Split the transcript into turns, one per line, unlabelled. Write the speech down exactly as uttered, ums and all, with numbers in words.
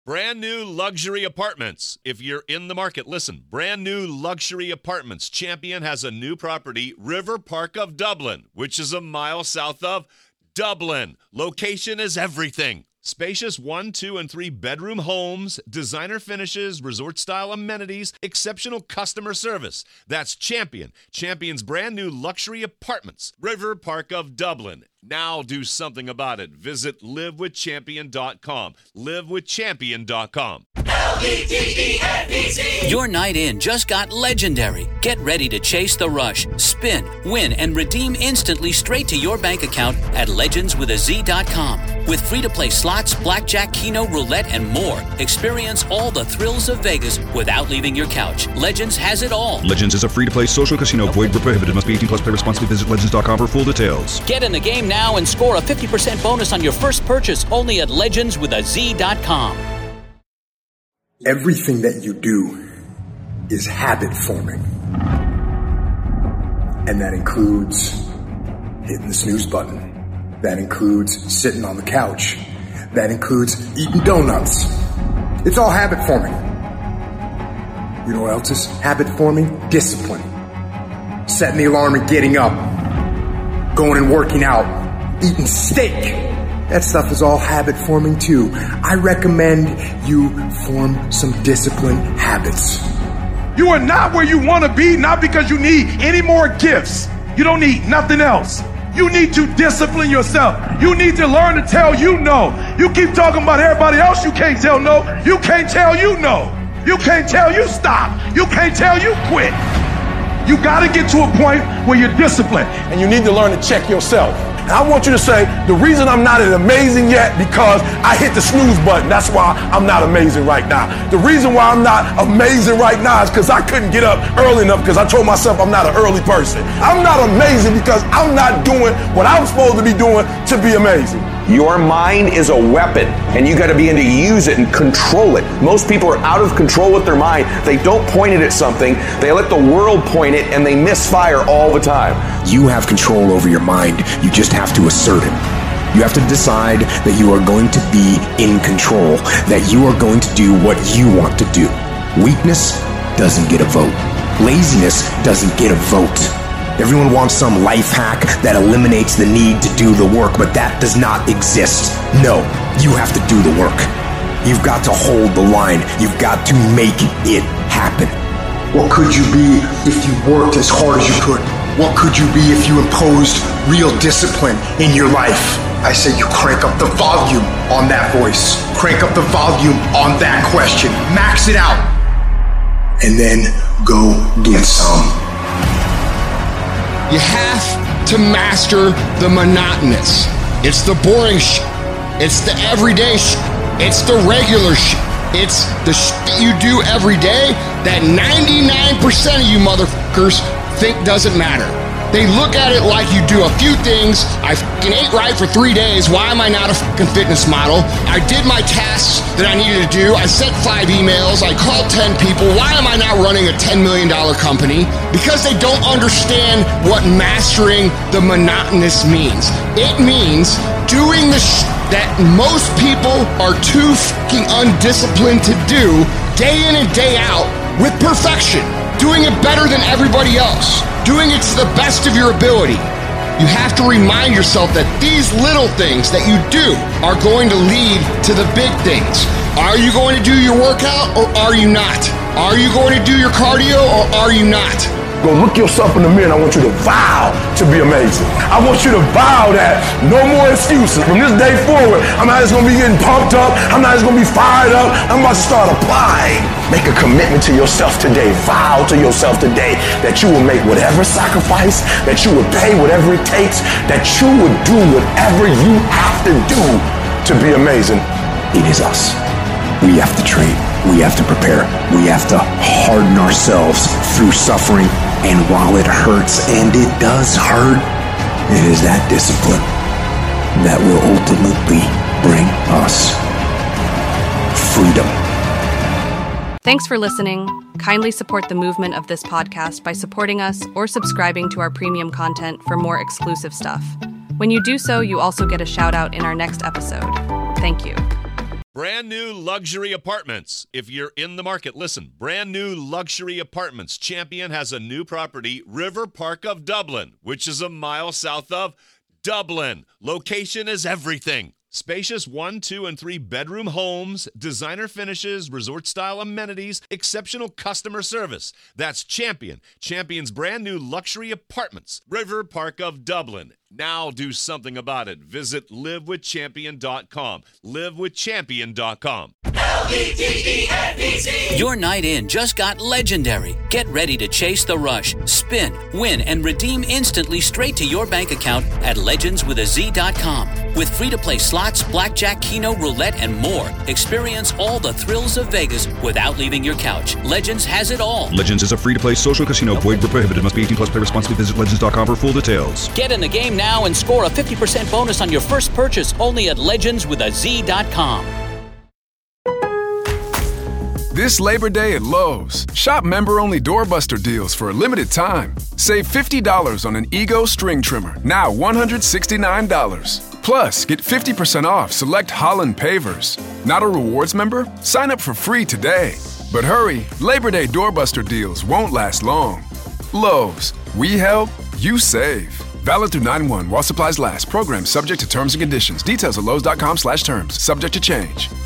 Brand new luxury apartments. If you're in the market, listen. Brand new luxury apartments. Champion has a new property, River Park of Dublin, which is a mile south of Dublin. Location is everything. Spacious one, two, and three bedroom homes, designer finishes, resort-style amenities, exceptional customer service. That's Champion. Champion's brand new luxury apartments. River Park of Dublin. Now do something about it. Visit live with champion dot com. live with champion dot com.
L E D E N E Z.
Your night in just got legendary. Get ready to chase the rush, spin, win, and redeem instantly straight to your bank account at legends with a z dot com. With free-to-play slots, blackjack, keno, roulette, and more, experience all the thrills of Vegas without leaving your couch. Legends has it all.
Legends is a free-to-play social casino. Void where prohibited. Must be eighteen plus. Play responsibly. Visit legends dot com for full details.
Get in the game now and score a fifty percent bonus on your first purchase only at legends with a z dot com.
Everything that you do is habit forming. And that includes hitting the snooze button. That includes sitting on the couch. That includes eating donuts. It's all habit forming. You know what else is habit forming? Discipline. Setting the alarm and getting up. Going and working out. Eating steak. That stuff is all habit forming too. I recommend you form some disciplined habits.
You are not where you want to be, not because you need any more gifts. You don't need nothing else. You need to discipline yourself. You need to learn to tell you no. You keep talking about everybody else you can't tell no. You can't tell you no. You can't tell you stop. You can't tell you quit. You got to get to a point where you're disciplined, and you need to learn to check yourself. I want you to say, the reason I'm not as amazing yet because I hit the snooze button. That's why I'm not amazing right now. The reason why I'm not amazing right now is because I couldn't get up early enough because I told myself I'm not an early person. I'm not amazing because I'm not doing what I'm supposed to be doing to be amazing.
Your mind is a weapon, and you got to begin to use it and control it. Most people are out of control with their mind. They don't point it at something. They let the world point it, and they misfire all the time.
You have control over your mind. You just have to assert it. You have to decide that you are going to be in control, that you are going to do what you want to do. Weakness doesn't get a vote. Laziness doesn't get a vote. Everyone wants some life hack that eliminates the need to do the work, but that does not exist. No, you have to do the work. You've got to hold the line. You've got to make it happen. What could you be if you worked as hard as you could? What could you be if you imposed real discipline in your life? I say you crank up the volume on that voice. Crank up the volume on that question. Max it out. And then go get some.
You have to master the monotonous. It's the boring shit. It's the everyday shit. It's the regular shit. It's the shit that you do every day that ninety-nine percent of you motherfuckers think doesn't matter. They look at it like you do a few things. I fucking ate right for three days. Why am I not a fucking fitness model? I did my tasks that I needed to do. I sent five emails. I called ten people. Why am I not running a ten million dollars company? Because they don't understand what mastering the monotonous means. It means doing the shit that most people are too fucking undisciplined to do day in and day out with perfection. Doing it better than everybody else. Doing it to the best of your ability. You have to remind yourself that these little things that you do are going to lead to the big things. Are you going to do your workout or are you not? Are you going to do your cardio or are you not?
Go look yourself in the mirror and I want you to vow to be amazing. I want you to vow that no more excuses. From this day forward, I'm not just going to be getting pumped up. I'm not just going to be fired up. I'm about to start applying. Make a commitment to yourself today. Vow to yourself today that you will make whatever sacrifice, that you will pay whatever it takes, that you would do whatever you have to do to be amazing.
It is us. We have to train. We have to prepare. We have to harden ourselves through suffering. And while it hurts, and it does hurt, it is that discipline that will ultimately bring us freedom.
Thanks for listening. Kindly support the movement of this podcast by supporting us or subscribing to our premium content for more exclusive stuff. When you do so, you also get a shout out in our next episode. Thank you.
Brand new luxury apartments. If you're in the market, listen. Brand new luxury apartments. Champion has a new property, River Park of Dublin, which is a mile south of Dublin. Location is everything. Spacious one, two, and three bedroom homes, designer finishes, resort-style amenities, exceptional customer service. That's Champion. Champion's brand new luxury apartments, River Park of Dublin. Now do something about it. Visit live with champion dot com. live with champion dot com.
L E D E N B C.
Your night in just got legendary. Get ready to chase the rush, spin, win, and redeem instantly straight to your bank account at legends with a z dot com. With free-to-play slots, blackjack, keno, roulette, and more, experience all the thrills of Vegas without leaving your couch. Legends has it all.
Legends is a free-to-play social casino. Void where prohibited. Must be eighteen plus. Play responsibly. Visit legends dot com for full details.
Get in the game now and score a fifty percent bonus on your first purchase only at legends with a z dot com.
This Labor Day at Lowe's, shop member-only doorbuster deals for a limited time. Save fifty dollars on an Ego string trimmer, now one hundred sixty-nine dollars. Plus, get fifty percent off select Holland pavers. Not a rewards member? Sign up for free today. But hurry, Labor Day doorbuster deals won't last long. Lowe's, we help, you save. Valid through nine one while supplies last. Program subject to terms and conditions. Details at lowes dot com slash terms. Subject to change.